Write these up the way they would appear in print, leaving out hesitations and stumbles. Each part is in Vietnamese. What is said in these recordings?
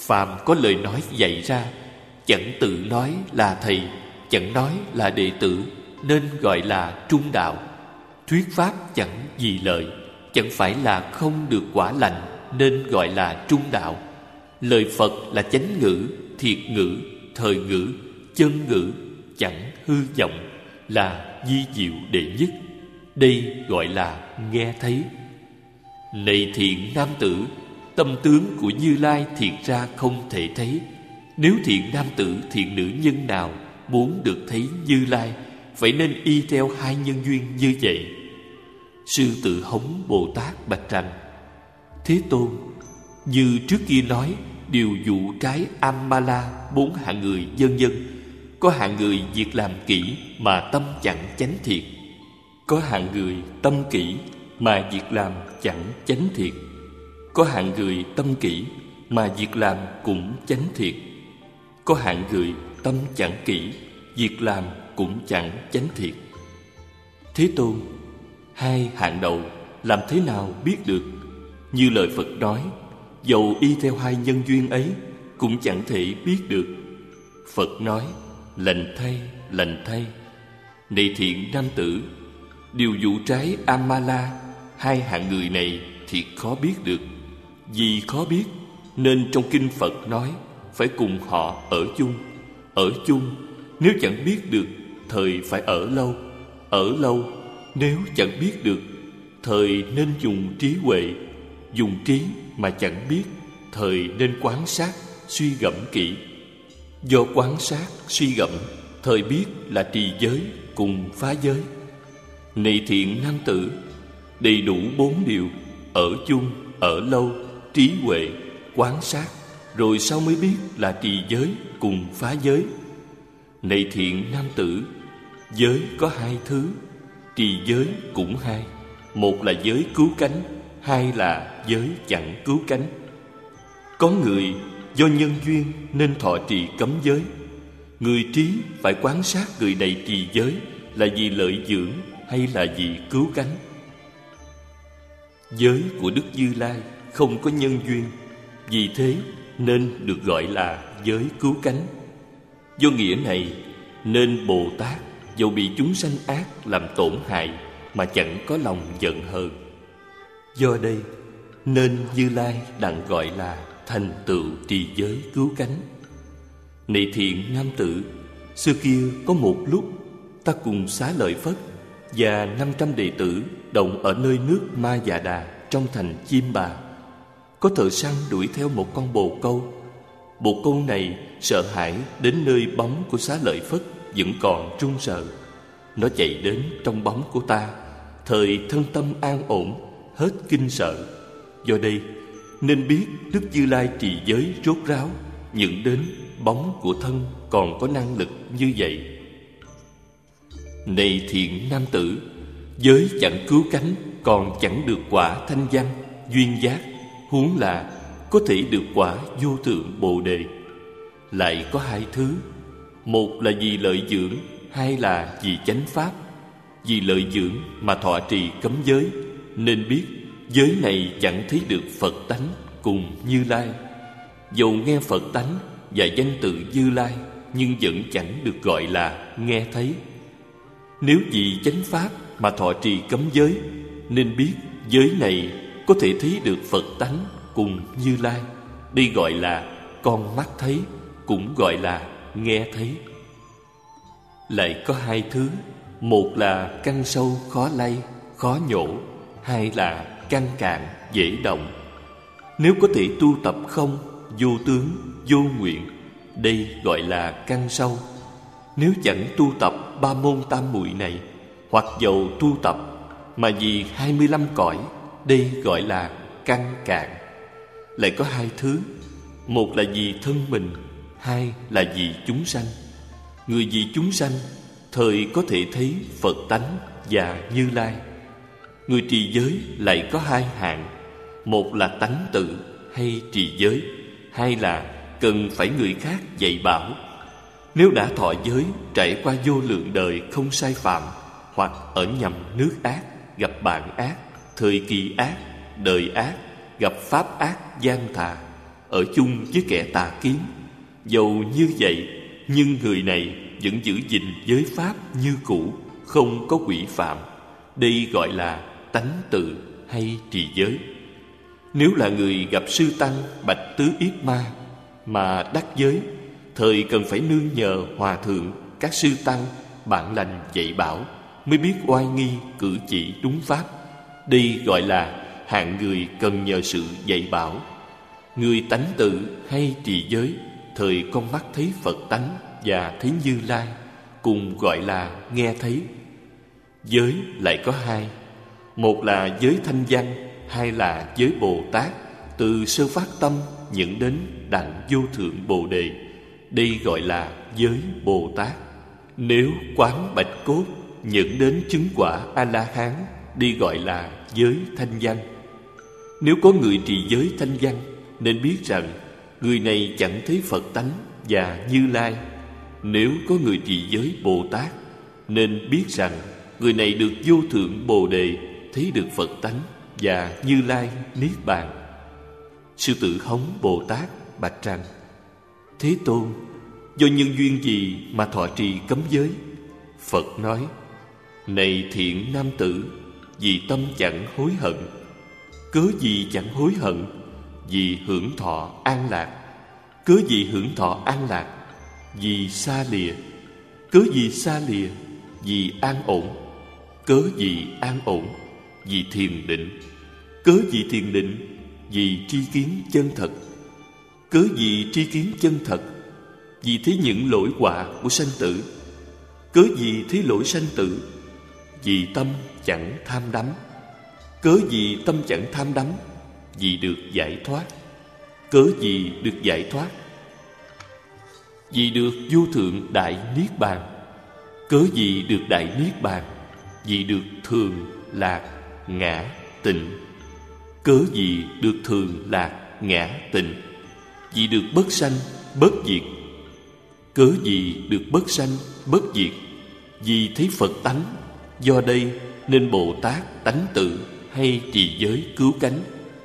Phàm có lời nói dạy ra, chẳng tự nói là thầy, chẳng nói là đệ tử, nên gọi là trung đạo. Thuyết pháp chẳng vì lợi, chẳng phải là không được quả lành, nên gọi là trung đạo. Lời Phật là chánh ngữ, thiệt ngữ, thời ngữ, chân ngữ, chẳng hư vọng, là vi diệu đệ nhất. Đây gọi là nghe thấy. Này thiện nam tử, tâm tướng của Như Lai thiệt ra không thể thấy. Nếu thiện nam tử, thiện nữ nhân nào muốn được thấy Như Lai, phải nên y theo hai nhân duyên như vậy. Sư Tử Hống Bồ Tát bạch rằng: Thế Tôn, như trước kia nói, điều dụ trái Amala, 4 hạng người vân vân. Có hạng người việc làm kỹ mà tâm chẳng chánh thiệt. Có hạng người tâm kỹ mà việc làm chẳng chánh thiệt. Có hạng người tâm kỹ mà việc làm cũng chánh thiệt. Có hạng người tâm chẳng kỹ, việc làm cũng chẳng chánh thiệt. Thế Tôn, hai hạng đầu làm thế nào biết được? Như lời Phật nói, dầu y theo hai nhân duyên ấy cũng chẳng thể biết được. Phật nói: lành thay, lành thay. Này thiện nam tử, điều dụ trái Amala, hai hạng người này thì khó biết được. Vì khó biết nên trong kinh Phật nói phải cùng họ ở chung. Ở chung nếu chẳng biết được, thời phải ở lâu. Ở lâu nếu chẳng biết được, thời nên dùng trí huệ. Dùng trí mà chẳng biết, thời nên quán sát, suy gẫm kỹ. Do quán sát, suy gẫm, thời biết là trì giới cùng phá giới. Này thiện nam tử, đầy đủ 4 điều: ở chung, ở lâu, trí huệ, quán sát, rồi sau mới biết là trì giới cùng phá giới. Này thiện nam tử, giới có 2 thứ, trì giới cũng 2. Một là giới cứu cánh, 2 là giới chẳng cứu cánh. Có người do nhân duyên nên thọ trì cấm giới. Người trí phải quán sát người này trì giới là vì lợi dưỡng hay là vì cứu cánh. Giới của Đức Như Lai không có nhân duyên, vì thế nên được gọi là giới cứu cánh. Do nghĩa này nên Bồ Tát dầu bị chúng sanh ác làm tổn hại mà chẳng có lòng giận hờn. Do đây nên Như Lai đặng gọi là thành tựu trì giới cứu cánh. Này thiện nam tử, xưa kia có một lúc ta cùng Xá Lợi Phất và 500 đệ tử đồng ở nơi nước Ma Già Đà trong thành Chiêm Bà. Có thợ săn đuổi theo một con bồ câu. Bồ câu này sợ hãi đến nơi bóng của Xá Lợi Phất vẫn còn run sợ. Nó chạy đến trong bóng của ta, thời thân tâm an ổn, hết kinh sợ. Do đây nên biết Đức Như Lai trì giới rốt ráo, nhận đến bóng của thân còn có năng lực như vậy. Này thiện nam tử, giới chẳng cứu cánh còn chẳng được quả thanh văn, duyên giác, huống là có thể được quả vô thượng Bồ Đề. Lại có 2 thứ, một là vì lợi dưỡng, 2 là vì chánh pháp. Vì lợi dưỡng mà thọ trì cấm giới, nên biết giới này chẳng thấy được Phật tánh cùng Như Lai. Dầu nghe Phật tánh và danh tự Như Lai, nhưng vẫn chẳng được gọi là nghe thấy. Nếu vì chánh pháp mà thọ trì cấm giới, nên biết giới này có thể thấy được Phật tánh cùng Như Lai. Đây gọi là con mắt thấy, cũng gọi là nghe thấy. Lại có 2 thứ, một là căn sâu khó lay, khó nhổ, 2 là căn cạn dễ động. Nếu có thể tu tập không, vô tướng, vô nguyện, đây gọi là căn sâu. Nếu chẳng tu tập 3 môn tam muội này, hoặc dầu tu tập mà vì 25 cõi, đây gọi là căn cạn. Lại có 2 thứ, một là vì thân mình, 2 là vì chúng sanh. Người vì chúng sanh thời có thể thấy Phật tánh và Như Lai. Người trì giới lại có 2 hạng, một là tánh tự hay trì giới, 2 là cần phải người khác dạy bảo. Nếu đã thọ giới trải qua vô lượng đời không sai phạm, hoặc ở nhầm nước ác, gặp bạn ác, thời kỳ ác, đời ác, gặp pháp ác gian thà, ở chung với kẻ tà kiến. Dầu như vậy, nhưng người này vẫn giữ gìn giới pháp như cũ, không có quỷ phạm. Đây gọi là tánh tự hay trì giới. Nếu là người gặp sư tăng bạch tứ yết ma mà đắc giới, thời cần phải nương nhờ hòa thượng, các sư tăng bạn lành dạy bảo, mới biết oai nghi cử chỉ đúng pháp. Đây gọi là hạng người cần nhờ sự dạy bảo. Người tánh tự hay trì giới, thời con mắt thấy Phật tánh và thấy Như Lai, cùng gọi là nghe thấy. Giới lại có hai: một là giới thanh văn, hai là giới Bồ Tát, từ sơ phát tâm dẫn đến đặng vô thượng Bồ Đề. Đây gọi là giới Bồ Tát. Nếu quán bạch cốt dẫn đến chứng quả A-la-hán, đi gọi là giới thanh văn. Nếu có người trì giới thanh văn, nên biết rằng người này chẳng thấy Phật tánh và Như Lai. Nếu có người trì giới Bồ Tát, nên biết rằng người này được vô thượng Bồ Đề, thấy được Phật tánh và Như Lai niết bàn. Sư Tử Hống Bồ Tát bạch rằng: Thế Tôn, do nhân duyên gì mà thọ trì cấm giới? Phật nói: Này thiện nam tử, vì tâm chẳng hối hận. Cớ gì chẳng hối hận? Vì hưởng thọ an lạc. Cớ gì hưởng thọ an lạc? Vì xa lìa. Cớ gì xa lìa? Vì an ổn. Cớ gì an ổn? Vì thiền định. Cớ gì thiền định? Vì tri kiến chân thật. Cớ gì tri kiến chân thật? Vì thấy những lỗi quả của sanh tử. Cớ gì thấy lỗi sanh tử? Vì tâm chẳng tham đắm. Cớ gì tâm chẳng tham đắm? Vì được giải thoát. Cớ gì được giải thoát? Vì được vô thượng đại niết bàn. Cớ gì được đại niết bàn? Vì được thường lạc ngã tịnh. Cớ gì được thường lạc ngã tịnh? Vì được bất sanh bất diệt. Cớ gì được bất sanh bất diệt? Vì thấy Phật tánh. Do đây nên Bồ Tát tánh tự hay trì giới cứu cánh.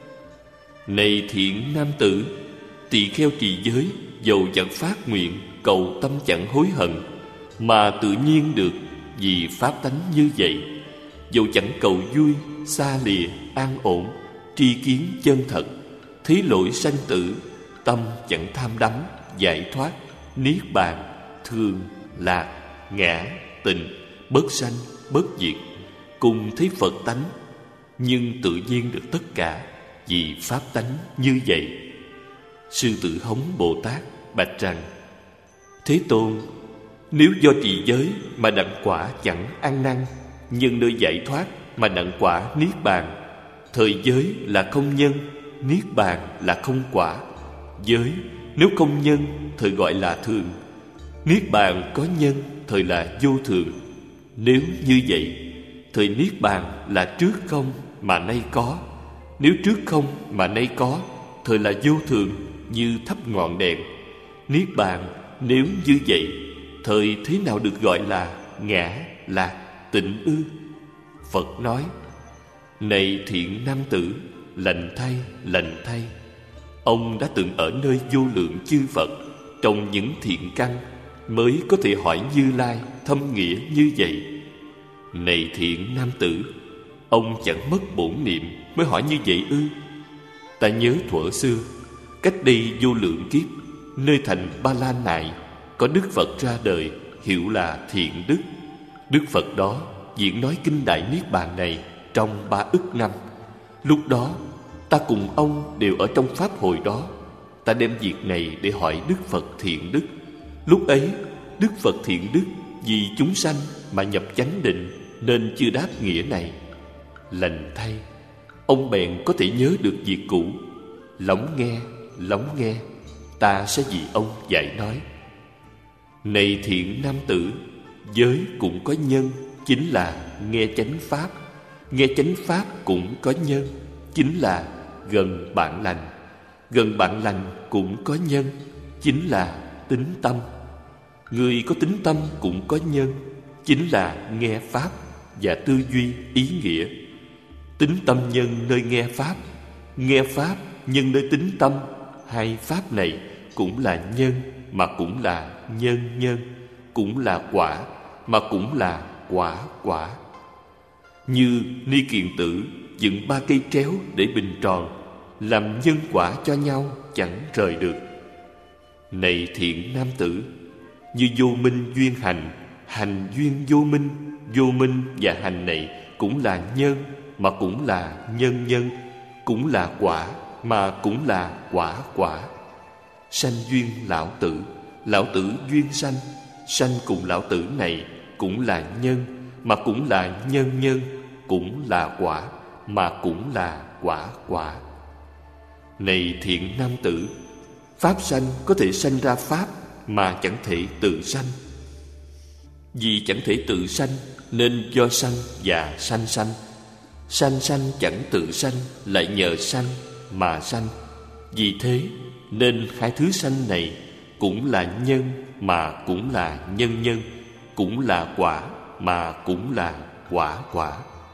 Này thiện nam tử, tỳ kheo trì giới, dầu chẳng phát nguyện, cầu tâm chẳng hối hận, mà tự nhiên được vì pháp tánh như vậy. Dầu chẳng cầu vui, xa lìa, an ổn, tri kiến chân thật, thấy lỗi sanh tử, tâm chẳng tham đắm, giải thoát, niết bàn, thường, lạc, ngã, tịnh, bất sanh, bất diệt, cùng thấy Phật tánh, nhưng tự nhiên được tất cả vì pháp tánh như vậy. Sư Tử Hống Bồ Tát bạch rằng: Thế Tôn, nếu do trì giới mà đặng quả chẳng ăn năn, nhưng nơi giải thoát mà đặng quả niết bàn, thời giới là không nhân, niết bàn là không quả. Giới nếu không nhân, thời gọi là thường. Niết bàn có nhân, thời là vô thường. Nếu như vậy, thời niết bàn là trước không mà nay có. Nếu trước không mà nay có, thời là vô thường, như thắp ngọn đèn. Niết bàn nếu như vậy, thời thế nào được gọi là ngã, lạc, tịnh ư? Phật nói: Này thiện nam tử, lành thay, lành thay. Ông đã từng ở nơi vô lượng chư Phật, trong những thiện căn, mới có thể hỏi Như Lai thâm nghĩa như vậy. Này thiện nam tử, ông chẳng mất bổn niệm mới hỏi như vậy ư? Ta nhớ thuở xưa, cách đây vô lượng kiếp, nơi thành Ba La Nại, có Đức Phật ra đời, hiệu là Thiện Đức. Đức Phật đó diễn nói kinh Đại Niết Bàn này trong 3 ức năm. Lúc đó ta cùng ông đều ở trong pháp hội đó. Ta đem việc này để hỏi Đức Phật Thiện Đức. Lúc ấy Đức Phật Thiện Đức vì chúng sanh mà nhập chánh định, nên chưa đáp nghĩa này. Lành thay, ông bèn có thể nhớ được việc cũ. Lóng nghe, ta sẽ vì ông dạy nói. Này thiện nam tử, giới cũng có nhân, chính là nghe chánh pháp. Nghe chánh pháp cũng có nhân, chính là gần bạn lành. Gần bạn lành cũng có nhân, chính là tín tâm. Người có tín tâm cũng có nhân, chính là nghe pháp và tư duy ý nghĩa. Tín tâm nhân nơi nghe pháp nhân nơi tín tâm, hai pháp này cũng là nhân mà cũng là nhân nhân, cũng là quả mà cũng là quả quả. Như Ni Kiền Tử dựng 3 cây tréo để bình tròn, làm nhân quả cho nhau chẳng rời được. Này thiện nam tử, như vô minh duyên hành, hành duyên vô minh và hành này cũng là nhân mà cũng là nhân nhân, cũng là quả mà cũng là quả quả. Sanh duyên lão tử duyên sanh, sanh cùng lão tử này cũng là nhân mà cũng là nhân nhân, cũng là quả mà cũng là quả quả. Này thiện nam tử, pháp sanh có thể sanh ra pháp mà chẳng thể tự sanh. Vì chẳng thể tự sanh nên do sanh và sanh sanh. Sanh sanh chẳng tự sanh, lại nhờ sanh mà sanh. Vì thế nên hai thứ sanh này cũng là nhân mà cũng là nhân nhân, cũng là quả mà cũng là quả quả.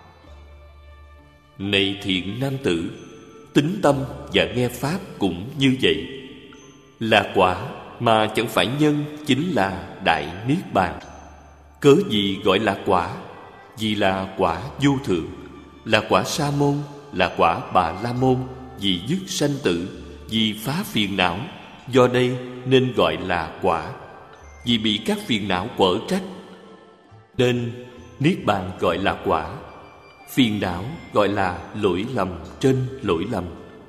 Này thiện nam tử, tín tâm và nghe pháp cũng như vậy. Là quả mà chẳng phải nhân chính là Đại Niết Bàn. Cớ gì gọi là quả? Vì là quả vô thượng, là quả Sa môn, là quả Bà La môn, vì dứt sanh tử, vì phá phiền não. Do đây nên gọi là quả. Vì bị các phiền não quở trách nên Niết Bàn gọi là quả. Phiền não gọi là lỗi lầm trên lỗi lầm.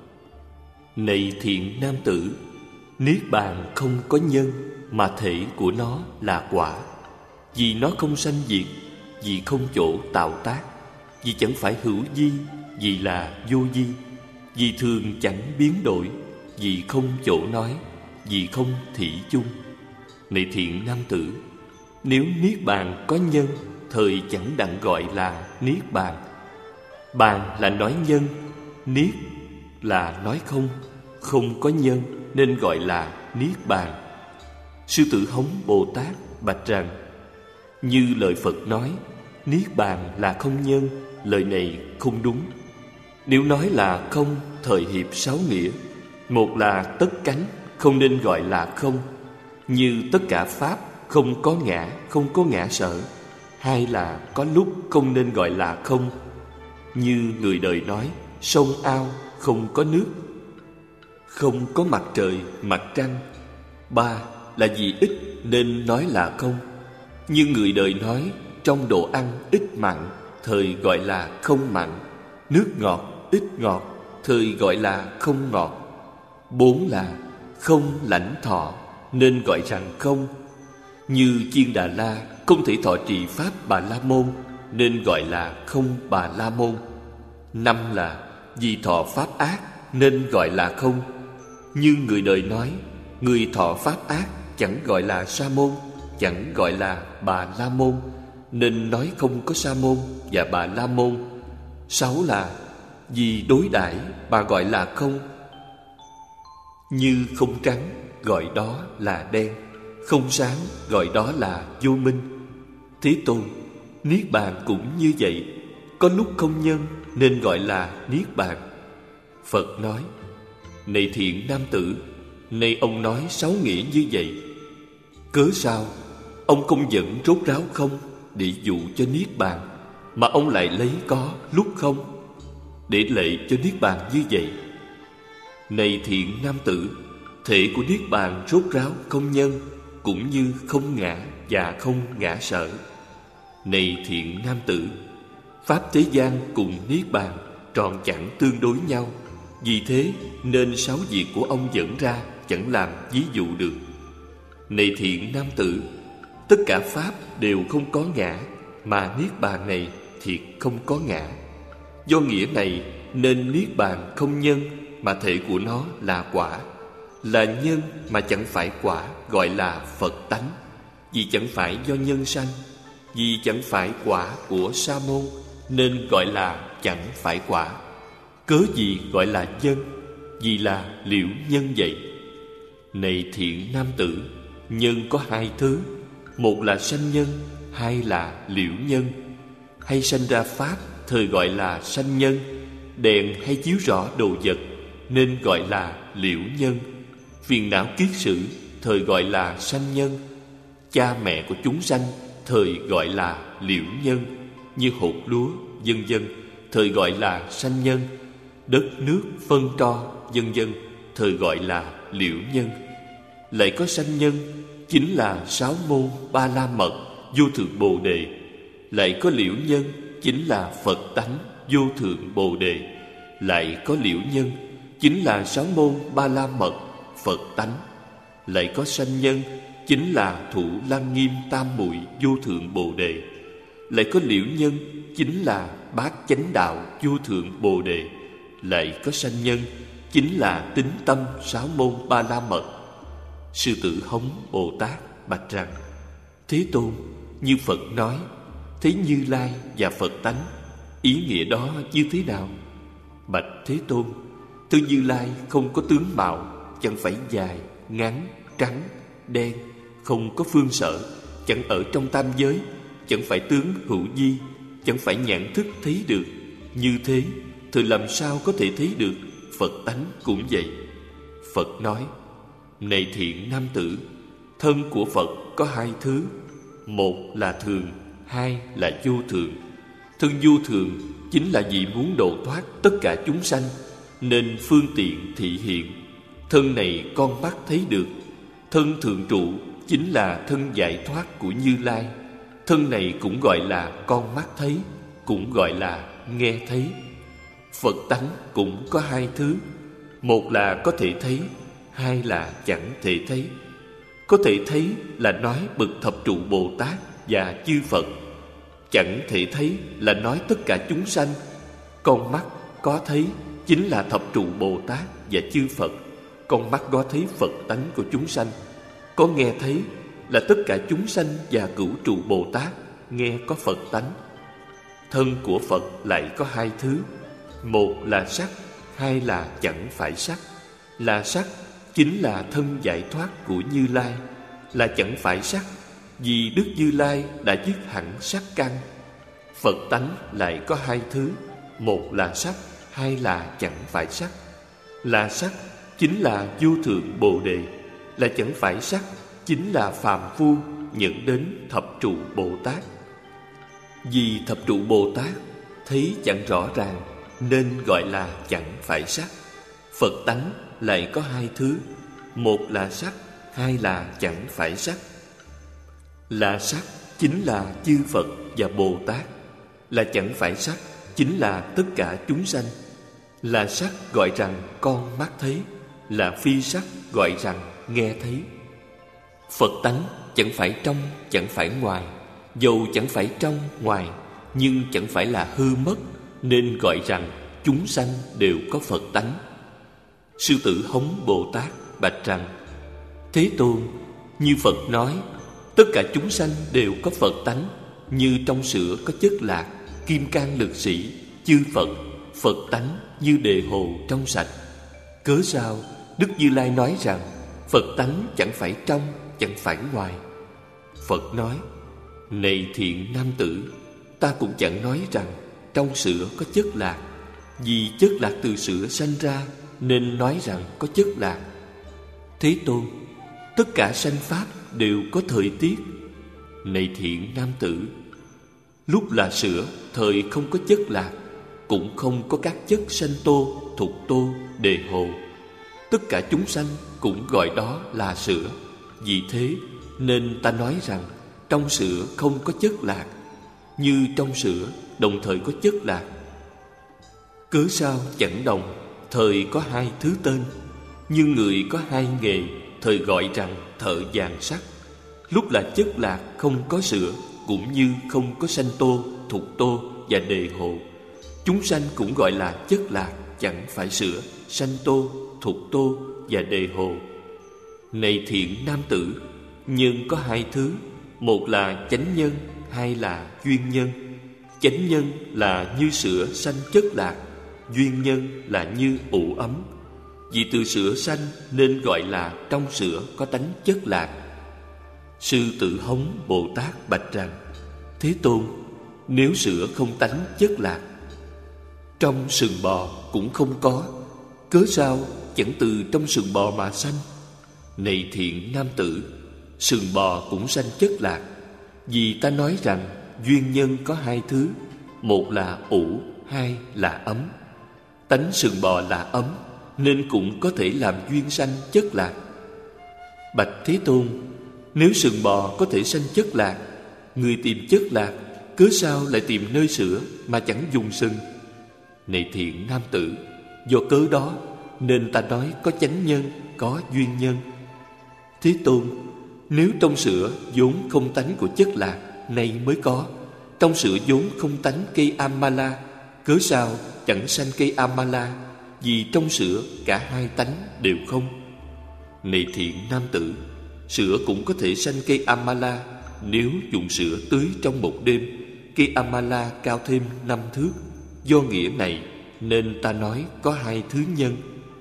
Này thiện nam tử, Niết Bàn không có nhân mà thể của nó là quả. Vì nó không sanh diệt, vì không chỗ tạo tác, vì chẳng phải hữu vi, vì là vô vi, vì thường chẳng biến đổi, vì không chỗ nói, vì không thỉ chung. Này thiện nam tử, nếu Niết Bàn có nhân, thời chẳng đặng gọi là Niết Bàn. Bàn là nói nhân, Niết là nói không, không có nhân nên gọi là Niết Bàn. Sư Tử Hống Bồ Tát bạch rằng: như lời Phật nói, Niết Bàn là không nhân, lời này không đúng. Nếu nói là không, thời hiệp 6 nghĩa. Một là tất cánh, không nên gọi là không, như tất cả pháp không có ngã, không có ngã sở. Hai là có lúc không nên gọi là không, như người đời nói sông ao không có nước, không có mặt trời, mặt trăng. Ba là vì ít nên nói là không, như người đời nói trong đồ ăn ít mặn, thời gọi là không mặn. Nước ngọt ít ngọt, thời gọi là không ngọt. Bốn là không lãnh thọ, nên gọi rằng không, như Chiên Đà La không thể thọ trì pháp Bà La môn, nên gọi là không Bà La môn. Năm là vì thọ pháp ác nên gọi là không, như người đời nói người thọ pháp ác chẳng gọi là Sa môn, chẳng gọi là Bà La môn, nên nói không có Sa môn và Bà La môn. Sáu là vì đối đãi mà gọi là không, như không trắng gọi đó là đen, không sáng gọi đó là vô minh. Thế Tôn, Niết Bàn cũng như vậy, có lúc không nhân nên gọi là Niết Bàn. Phật nói: này thiện nam tử, nay ông nói 6 nghĩa như vậy, cớ sao ông không dẫn rốt ráo không để dụ cho Niết Bàn, mà ông lại lấy có lúc không để lệ cho Niết Bàn như vậy? Này thiện nam tử, thể của Niết Bàn rốt ráo không nhân, cũng như không ngã và không ngã sở. Này thiện nam tử, pháp thế gian cùng Niết Bàn tròn chẳng tương đối nhau, vì thế nên 6 việc của ông dẫn ra chẳng làm ví dụ được. Này thiện nam tử, tất cả pháp đều không có ngã, mà Niết Bàn này thiệt không có ngã. Do nghĩa này nên Niết Bàn không nhân, mà thể của nó là quả. Là nhân mà chẳng phải quả, gọi là Phật tánh. Vì chẳng phải do nhân sanh, vì chẳng phải quả của Sa môn, nên gọi là chẳng phải quả. Cớ gì gọi là nhân? Vì là liễu nhân vậy. Này thiện nam tử, nhân có 2 thứ, một là sanh nhân, 2 là liễu nhân. Hay sanh ra pháp, thời gọi là sanh nhân. Đèn hay chiếu rõ đồ vật, nên gọi là liễu nhân. Phiền não kiết sử thời gọi là sanh nhân. Cha mẹ của chúng sanh thời gọi là liễu nhân, như hột lúa vân vân thời gọi là sanh nhân. Đất nước phân tro vân vân thời gọi là liễu nhân. Lại có sanh nhân chính là sáu môn ba la mật vô thượng bồ đề. Lại có liễu nhân chính là Phật tánh vô thượng bồ đề. Lại có liễu nhân chính là sáu môn ba la mật Phật tánh. Lại có sanh nhân chính là Thủ Lăng Nghiêm Tam Muội vô thượng bồ đề. Lại có liễu nhân chính là Bát Chánh Đạo vô thượng bồ đề. Lại có sanh nhân chính là Tín Tâm sáu môn ba la mật. Sư Tử Hống Bồ Tát bạch rằng: Thế Tôn, như Phật nói, thấy Như Lai và Phật tánh, ý nghĩa đó như thế nào? Bạch Thế Tôn, thứ Như Lai không có tướng mạo, chẳng phải dài, ngắn, trắng, đen, không có phương sở, chẳng ở trong tam giới, chẳng phải tướng hữu vi, chẳng phải nhãn thức thấy được. Như thế thì làm sao có thể thấy được Phật tánh cũng vậy. Phật nói: Này thiện nam tử, thân của Phật có hai thứ. Một là thường, hai là vô thường. Thân vô thường chính là vì muốn độ thoát tất cả chúng sanh, nên phương tiện thị hiện. Thân này con mắt thấy được. Thân thường trụ chính là thân giải thoát của Như Lai. Thân này cũng gọi là con mắt thấy, cũng gọi là nghe thấy. Phật tánh cũng có hai thứ. Một là có thể thấy, hai là chẳng thể thấy. Có thể thấy là nói bậc thập trụ Bồ Tát và chư Phật. Chẳng thể thấy là nói tất cả chúng sanh. Con mắt có thấy chính là thập trụ Bồ Tát và chư Phật. Con mắt có thấy Phật tánh của chúng sanh. Có nghe thấy là tất cả chúng sanh và cửu trụ Bồ Tát nghe có Phật tánh. Thân của Phật lại có hai thứ. Một là sắc, hai là chẳng phải sắc. Là sắc chính là thân giải thoát của Như Lai. Là chẳng phải sắc vì Đức Như Lai đã dứt hẳn sắc căn. Phật tánh lại có hai thứ. Một là sắc, hai là chẳng phải sắc. Là sắc chính là vô thượng bồ đề. Là chẳng phải sắc chính là phàm phu nhận đến thập trụ Bồ Tát. Vì thập trụ Bồ Tát thấy chẳng rõ ràng nên gọi là chẳng phải sắc. Phật tánh lại có hai thứ. Một là sắc, hai là chẳng phải sắc. Là sắc chính là chư Phật và Bồ Tát. Là chẳng phải sắc chính là tất cả chúng sanh. Là sắc gọi rằng con mắt thấy. Là phi sắc gọi rằng nghe thấy. Phật tánh chẳng phải trong, chẳng phải ngoài. Dầu chẳng phải trong, ngoài, nhưng chẳng phải là hư mất, nên gọi rằng chúng sanh đều có Phật tánh. Sư Tử Hống Bồ Tát bạch rằng: Thế Tôn, như Phật nói, tất cả chúng sanh đều có Phật tánh. Như trong sữa có chất lạc, kim cang lực sĩ, chư Phật, Phật tánh như đề hồ trong sạch. Cớ sao Đức Như Lai nói rằng Phật tánh chẳng phải trong, chẳng phải ngoài? Phật nói: Này thiện nam tử, ta cũng chẳng nói rằng trong sữa có chất lạc. Vì chất lạc từ sữa sanh ra, nên nói rằng có chất lạc. Thế Tôn, tất cả sanh pháp đều có thời tiết. Này thiện nam tử, lúc là sữa, thời không có chất lạc, cũng không có các chất sanh tô, thục tô, đề hồ. Tất cả chúng sanh cũng gọi đó là sữa. Vì thế nên ta nói rằng trong sữa không có chất lạc, như trong sữa đồng thời có chất lạc. Cớ sao chẳng đồng, thời có hai thứ tên. Như người có hai nghề, thời gọi rằng thợ vàng sắt. Lúc là chất lạc không có sữa, cũng như không có sanh tô, thục tô và đề hồ. Chúng sanh cũng gọi là chất lạc, chẳng phải sữa, sanh tô, thục tô và đề hồ. Này thiện nam tử, nhân có hai thứ. Một là chánh nhân, hai là duyên nhân. Chánh nhân là như sữa sanh chất lạc, duyên nhân là như ủ ấm. Vì từ sữa sanh nên gọi là trong sữa có tánh chất lạc. Sư Tử Hống Bồ Tát bạch rằng: Thế Tôn, nếu sữa không tánh chất lạc, trong sừng bò cũng không có, cớ sao chẳng từ trong sừng bò mà sanh? Này thiện nam tử, sừng bò cũng sanh chất lạc. Vì ta nói rằng duyên nhân có hai thứ, một là ủ, hai là ấm. Tánh sừng bò là ấm, nên cũng có thể làm duyên sanh chất lạc. Bạch Thế Tôn, nếu sừng bò có thể sanh chất lạc, người tìm chất lạc, cớ sao lại tìm nơi sữa mà chẳng dùng sừng? Này thiện nam tử, do cớ đó nên ta nói có chánh nhân, có duyên nhân. Thế Tôn, nếu trong sữa vốn không tánh của chất lạc, nay mới có. Trong sữa vốn không tánh cây Amala, cớ sao chẳng sanh cây Amala? Vì trong sữa cả hai tánh đều không. Này thiện nam tử, sữa cũng có thể sanh cây Amala. Nếu dùng sữa tưới trong một đêm, cây Amala cao thêm 5 thước. Do nghĩa này nên ta nói có hai thứ nhân.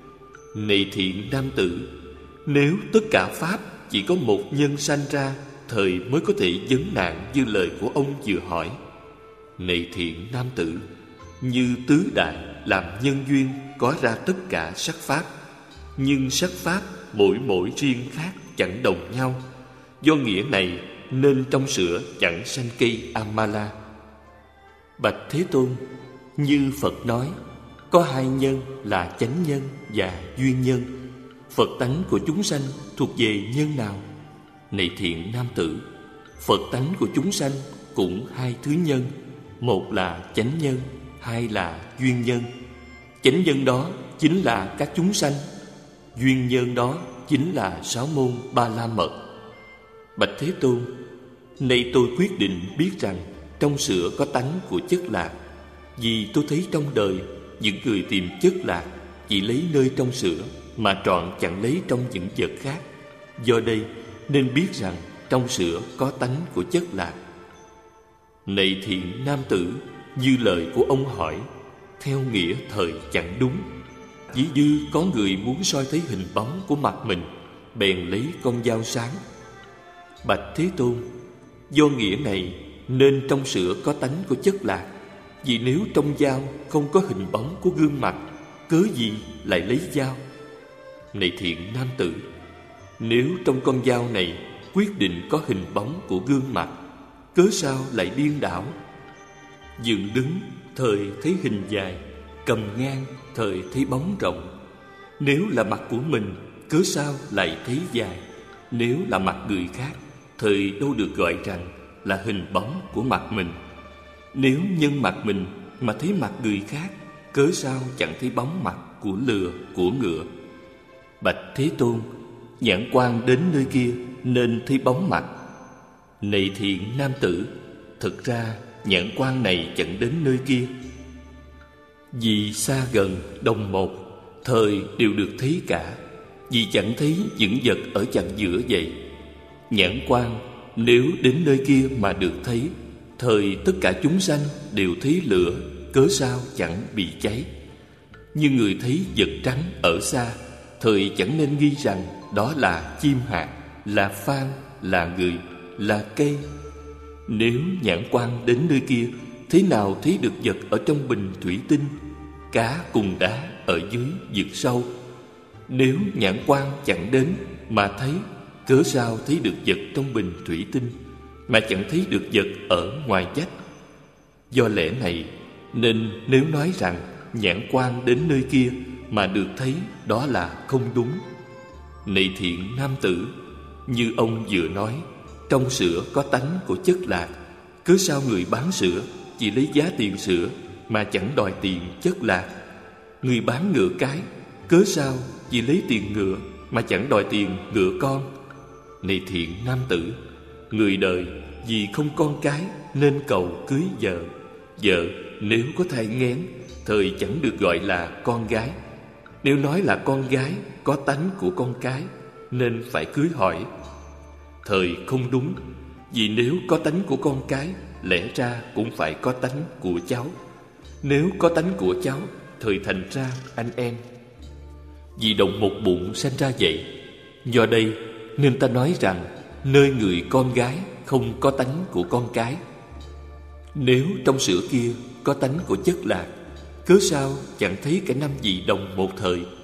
Này thiện nam tử, nếu tất cả pháp chỉ có một nhân sanh ra, thời mới có thể vấn nạn như lời của ông vừa hỏi. Này thiện nam tử, như tứ đại làm nhân duyên có ra tất cả sắc pháp, nhưng sắc pháp mỗi mỗi riêng khác, chẳng đồng nhau. Do nghĩa này nên trong sữa chẳng sanh cây Amala. Bạch Thế Tôn, như Phật nói, có hai nhân là chánh nhân và duyên nhân. Phật tánh của chúng sanh thuộc về nhân nào? Này thiện nam tử, Phật tánh của chúng sanh cũng hai thứ nhân, một là chánh nhân, hai là duyên nhân. Chánh nhân đó chính là các chúng sanh, duyên nhân đó chính là 6 môn Ba La Mật. Bạch Thế Tôn, nay tôi quyết định biết rằng trong sữa có tánh của chất lạc. Vì tôi thấy trong đời những người tìm chất lạc chỉ lấy nơi trong sữa, mà trọn chẳng lấy trong những vật khác. Do đây nên biết rằng trong sữa có tánh của chất lạc. Này thiện nam tử, như lời của ông hỏi, theo nghĩa thời chẳng đúng. Ví như có người muốn soi thấy hình bóng của mặt mình, bèn lấy con dao sáng. Bạch Thế Tôn, do nghĩa này nên trong sữa có tánh của chất lạc. Vì nếu trong dao không có hình bóng của gương mặt, cớ gì lại lấy dao? Này thiện nam tử, nếu trong con dao này quyết định có hình bóng của gương mặt, cớ sao lại điên đảo? Dựng đứng thời thấy hình dài, cầm ngang thời thấy bóng rộng. Nếu là mặt của mình, cớ sao lại thấy dài? Nếu là mặt người khác, thời đâu được gọi rằng là hình bóng của mặt mình. Nếu nhân mặt mình mà thấy mặt người khác, cớ sao chẳng thấy bóng mặt của lừa, của ngựa? Bạch Thế Tôn, nhãn quan đến nơi kia nên thấy bóng mặt. Này thiện nam tử, thực ra nhãn quan này chẳng đến nơi kia. Vì xa gần đồng một, thời đều được thấy cả. Vì chẳng thấy những vật ở chặng giữa vậy. Nhãn quan nếu đến nơi kia mà được thấy, thời tất cả chúng sanh đều thấy lửa, cớ sao chẳng bị cháy? Như người thấy vật trắng ở xa, thời chẳng nên nghi rằng đó là chim hạt, là phan, là người, là cây. Nếu nhãn quan đến nơi kia, thế nào thấy được vật ở trong bình thủy tinh, cá cùng đá ở dưới vực sâu? Nếu nhãn quan chẳng đến mà thấy, cớ sao thấy được vật trong bình thủy tinh, mà chẳng thấy được vật ở ngoài vách? Do lẽ này nên nếu nói rằng nhãn quan đến nơi kia mà được thấy, đó là không đúng. Này thiện nam tử, như ông vừa nói, trong sữa có tánh của chất lạc, cớ sao người bán sữa chỉ lấy giá tiền sữa mà chẳng đòi tiền chất lạc? Người bán ngựa cái, cớ sao chỉ lấy tiền ngựa mà chẳng đòi tiền ngựa con? Này thiện nam tử, người đời vì không con cái nên cầu cưới vợ. Vợ nếu có thai nghén, thời chẳng được gọi là con gái. Nếu nói là con gái có tánh của con cái, nên phải cưới hỏi. Thời không đúng, vì nếu có tánh của con cái, lẽ ra cũng phải có tánh của cháu. Nếu có tánh của cháu, thời thành ra anh em. Vì đồng một bụng sanh ra vậy. Do đây nên ta nói rằng nơi người con gái không có tánh của con cái. Nếu trong sữa kia có tánh của chất lạc, cớ sao chẳng thấy cả năm vị đồng một thời?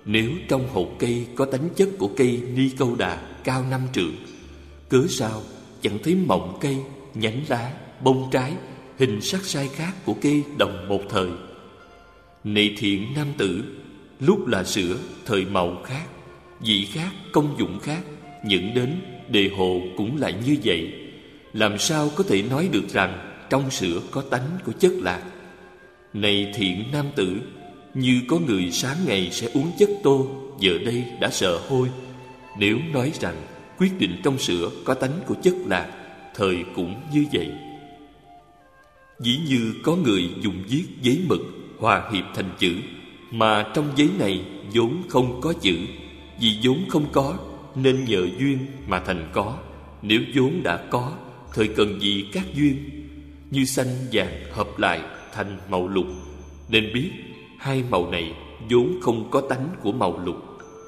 Nếu trong hột cây có tánh chất của cây ni câu đà cao 5 trượng, cớ sao chẳng thấy mọng cây, nhánh lá, bông trái, hình sắc sai khác của cây đồng một thời? Này thiện nam tử, lúc là sữa, thời màu khác, vị khác, công dụng khác, những đến đề hồ cũng lại như vậy. Làm sao có thể nói được rằng trong sữa có tánh của chất lạc? Này thiện nam tử, như có người sáng ngày sẽ uống chất tô, giờ đây đã sợ hôi. Nếu nói rằng quyết định trong sữa có tánh của chất lạc, thời cũng như vậy. Ví như có người dùng viết giấy mực hòa hiệp thành chữ, mà trong giấy này vốn không có chữ. Vì vốn không có nên nhờ duyên mà thành có. Nếu vốn đã có, thời cần gì các duyên? Như xanh vàng hợp lại thành màu lục, nên biết hai màu này vốn không có tánh của màu lục.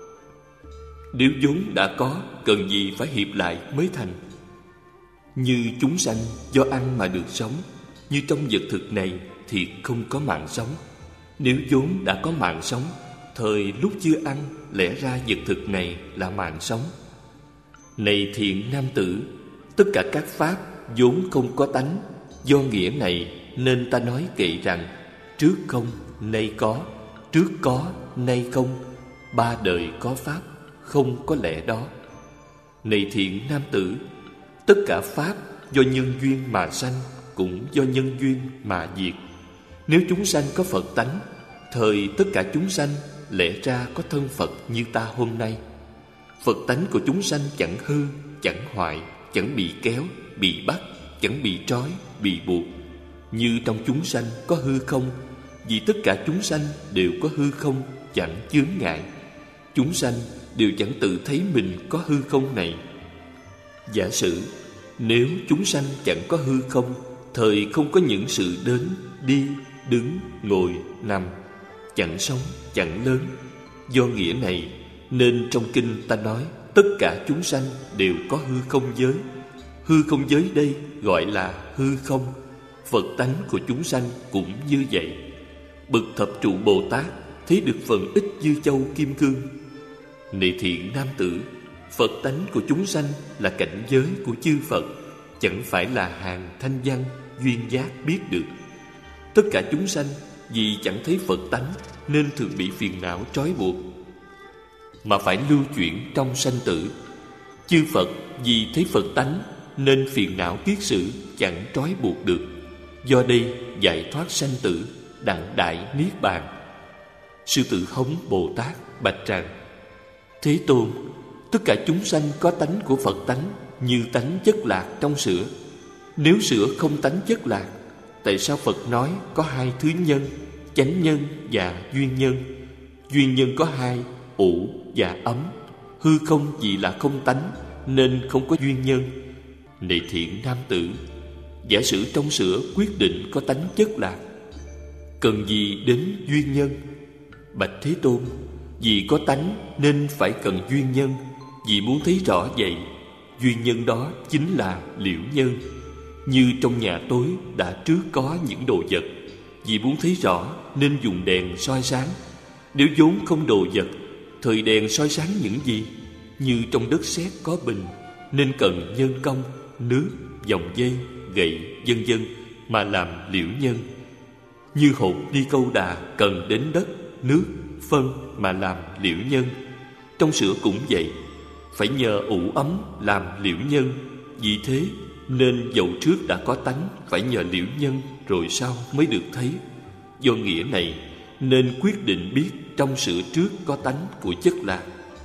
Nếu vốn đã có, cần gì phải hiệp lại mới thành? Như chúng sanh do ăn mà được sống, như trong vật thực này thì không có mạng sống. Nếu vốn đã có mạng sống, thời lúc chưa ăn, lẽ ra vật thực này là mạng sống. Này thiện nam tử, tất cả các pháp vốn không có tánh. Do nghĩa này nên ta nói kệ rằng trước không, nay có, trước có, nay không, ba đời có pháp, không có lẽ đó. Này thiện nam tử, tất cả pháp do nhân duyên mà sanh, cũng do nhân duyên mà diệt. Nếu chúng sanh có Phật tánh, thời tất cả chúng sanh lẽ ra có thân Phật như ta hôm nay. Phật tánh của chúng sanh chẳng hư, chẳng hoại, chẳng bị kéo, bị bắt, chẳng bị trói, bị buộc. Như trong chúng sanh có hư không, vì tất cả chúng sanh đều có hư không, chẳng chướng ngại. Chúng sanh đều chẳng tự thấy mình có hư không này. Giả sử nếu chúng sanh chẳng có hư không, thời không có những sự đến, đi, đứng, ngồi, nằm, chẳng sống, chẳng lớn. Do nghĩa này nên trong kinh ta nói tất cả chúng sanh đều có hư không giới. Hư không giới đây gọi là hư không. Phật tánh của chúng sanh cũng như vậy. Bậc thập trụ Bồ Tát thấy được phần ích như châu kim cương. Này thiện nam tử, Phật tánh của chúng sanh là cảnh giới của chư Phật, chẳng phải là hàng thanh văn duyên giác biết được. Tất cả chúng sanh vì chẳng thấy Phật tánh nên thường bị phiền não trói buộc, mà phải lưu chuyển trong sanh tử. Chư Phật vì thấy Phật tánh nên phiền não kiết sử chẳng trói buộc được. Do đây giải thoát sanh tử, đặng đại niết bàn. Sư Tử Hống Bồ Tát bạch rằng: Thế Tôn, tất cả chúng sanh có tánh của Phật tánh như tánh chất lạc trong sữa. Nếu sữa không tánh chất lạc, tại sao Phật nói có hai thứ nhân, chánh nhân và duyên nhân? Duyên nhân có hai, ủ và ấm. Hư không vì là không tánh nên không có duyên nhân. Này thiện nam tử, giả sử trong sữa quyết định có tánh chất lạc, cần gì đến duyên nhân? Bạch Thế Tôn, vì có tánh nên phải cần duyên nhân. Vì muốn thấy rõ vậy, duyên nhân đó chính là liễu nhân. Như trong nhà tối đã trước có những đồ vật, vì muốn thấy rõ nên dùng đèn soi sáng. Nếu vốn không đồ vật, thời đèn soi sáng những gì? Như trong đất sét có bình, nên cần nhân công, nước, vòng dây, gậy, vân vân mà làm liễu nhân. Như hột đi câu đà cần đến đất, nước, phân mà làm liễu nhân. Trong sữa cũng vậy, phải nhờ ủ ấm làm liễu nhân. Vì thế nên dầu trước đã có tánh phải nhờ liễu nhân rồi sau mới được thấy. Do nghĩa này nên quyết định biết trong sữa trước có tánh của chất lạc.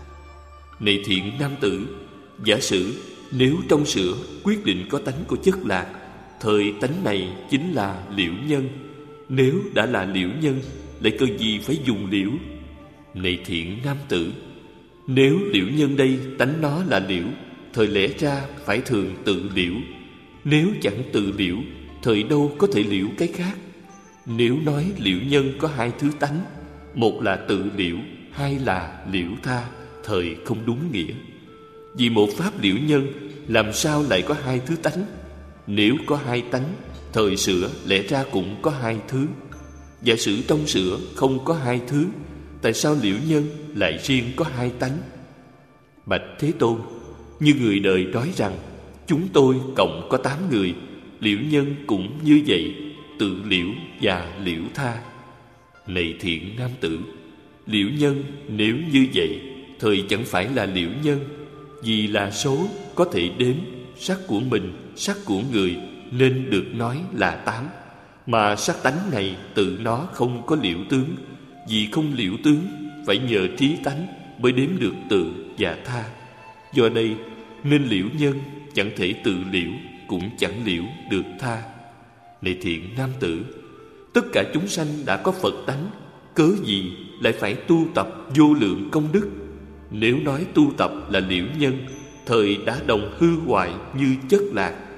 Này thiện nam tử, giả sử nếu trong sữa quyết định có tánh của chất lạc, thời tánh này chính là liễu nhân. Nếu đã là liễu nhân, lại cần gì phải dùng liễu? Này thiện nam tử, nếu liễu nhân đây tánh nó là liễu, thời lẽ ra phải thường tự liễu. Nếu chẳng tự liễu, thời đâu có thể liễu cái khác. Nếu nói liễu nhân có hai thứ tánh, một là tự liễu, hai là liễu tha, thời không đúng nghĩa. Vì một pháp liễu nhân làm sao lại có hai thứ tánh? Nếu có hai tánh, thời sữa lẽ ra cũng có hai thứ. Giả sử trong sữa không có hai thứ, tại sao liễu nhân lại riêng có hai tánh? Bạch Thế Tôn, như người đời nói rằng chúng tôi cộng có 8 người, liễu nhân cũng như vậy, tự liễu và liễu tha. Này thiện nam tử, liễu nhân nếu như vậy thời chẳng phải là liễu nhân, vì là số có thể đếm, sắc của mình, sắc của người nên được nói là 8. Mà sắc tánh này tự nó không có liễu tướng, vì không liễu tướng phải nhờ trí tánh mới đếm được tự và tha. Do đây nên liễu nhân chẳng thể tự liễu, cũng chẳng liễu được tha. Này thiện nam tử, tất cả chúng sanh đã có Phật tánh, cớ gì lại phải tu tập vô lượng công đức? Nếu nói tu tập là liễu nhân, thời đã đồng hư hoại như chất lạc,